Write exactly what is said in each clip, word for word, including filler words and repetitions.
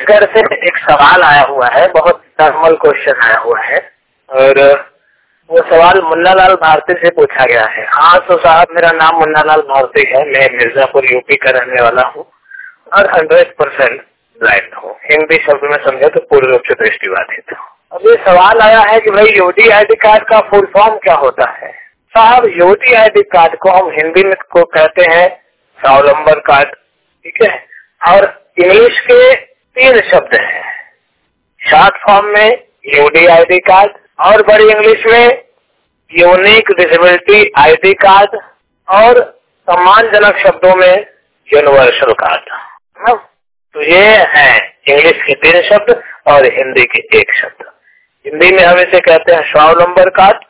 छत्तीसगढ़ से एक सवाल आया हुआ है, बहुत नॉर्मल क्वेश्चन आया हुआ है और वो सवाल मुन्नालाल भारती से पूछा गया है। हाँ तो साहब, मेरा नाम मुन्नालाल भारती है, मैं मिर्जापुर यूपी का रहने वाला हूँ और हंड्रेड परसेंट ब्लाइंड हूँ। हिंदी शब्द में समझे तो पूर्ण रूप से दृष्टिबाधित हूँ। अब ये सवाल आया है कि भाई यूडी आईडी कार्ड का फुल फॉर्म क्या होता है। साहब, यूडी आईडी कार्ड को हम हिंदी में को कहते हैं स्वावलंबन कार्ड, ठीक है, और इंग्लिश के तीन शब्द हैं। शॉर्ट फॉर्म में यूडी आईडी कार्ड और बड़ी इंग्लिश में यूनिक डिसेबिलिटी आईडी कार्ड और सम्मानजनक शब्दों में यूनिवर्सल कार्ड। तो ये है इंग्लिश के तीन शब्द और हिंदी के एक शब्द। हिंदी में हम इसे कहते हैं स्वावलंबन कार्ड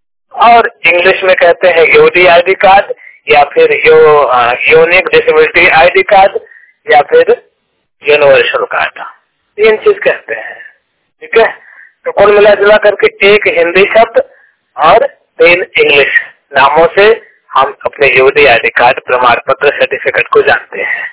और इंग्लिश में कहते हैं यूडी आईडी कार्ड या फिर U unique disability ID card या फिर यूनिवर्सल कार्ड। तीन चीज कहते हैं, ठीक है। तो कुल मिला जुला करके एक हिंदी शब्द और तीन इंग्लिश नामों से हम अपने यूडी आईडी कार्ड प्रमाण पत्र सर्टिफिकेट को जानते हैं।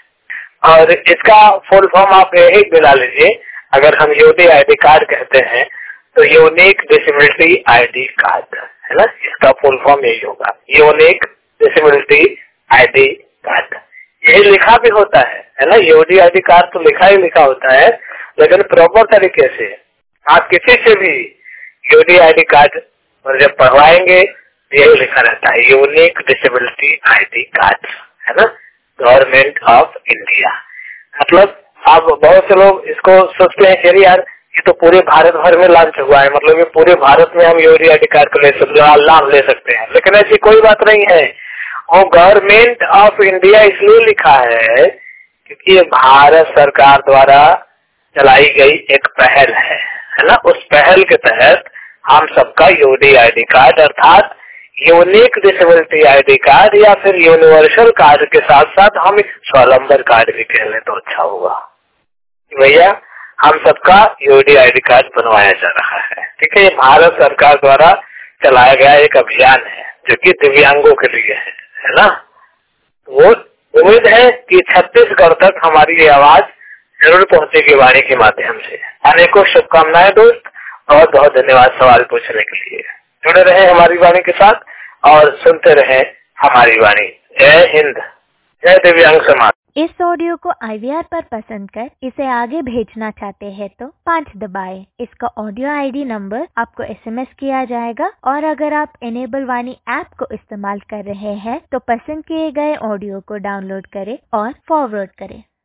और इसका फुल फॉर्म आप यही मिला लीजिए, अगर हम यूडी आईडी कार्ड कहते हैं तो यूनिक डिसेबिलिटी आईडी कार्ड है ना, इसका फुल फॉर्म यही होगा, यूनिक डिसेबिलिटी आईडी कार्ड। यही लिखा भी होता है है ना, यूडी आईडी कार्ड तो लिखा ही लिखा होता है, लेकिन प्रॉपर तरीके से आप किसी से भी यूडी आईडी कार्ड और जब पढ़वाएंगे यही लिखा रहता है, यूनिक डिसेबिलिटी आईडी कार्ड, है ना, गवर्नमेंट ऑफ इंडिया। मतलब आप बहुत से लोग इसको सोचते हैं कि यार ये तो पूरे भारत भर में लॉन्च हुआ है, मतलब ये पूरे भारत में हम यूडी आईडी कार्ड को ले सकते हैं, लाभ ले सकते हैं, लेकिन ऐसी कोई बात नहीं है। वो गवर्नमेंट ऑफ इंडिया इसलिए लिखा है क्योंकि ये भारत सरकार द्वारा चलाई गई एक पहल है, है ना। उस पहल के तहत हम सबका यूडी आईडी कार्ड अर्थात यूनिक डिसेबिलिटी आईडी कार्ड या फिर यूनिवर्सल कार्ड के साथ साथ हम स्वावलंबन कार्ड भी कह लें तो अच्छा होगा। भैया हम सबका यूडी आईडी कार्ड बनवाया जा रहा है, ठीक है। ये भारत सरकार द्वारा चलाया गया एक अभियान है जो कि दिव्यांगों के लिए है, है ना। वो उम्मीद है कि छत्तीसगढ़ तक हमारी ये आवाज जरूर पहुंचेगी वाणी के माध्यम से। अनेकों शुभकामनाएं दोस्त, बहुत बहुत धन्यवाद सवाल पूछने के लिए। जुड़े रहे हमारी वाणी के साथ और सुनते रहे हमारी वाणी। जय हिंद, जय दिव्यांग समाज। इस ऑडियो को आई वी आर पर पसंद कर इसे आगे भेजना चाहते हैं तो पाँच दबाएं। इसका ऑडियो आईडी नंबर आपको एसएमएस किया जाएगा और अगर आप इनेबल वाणी ऐप को इस्तेमाल कर रहे हैं तो पसंद किए गए ऑडियो को डाउनलोड करें और फॉरवर्ड करें।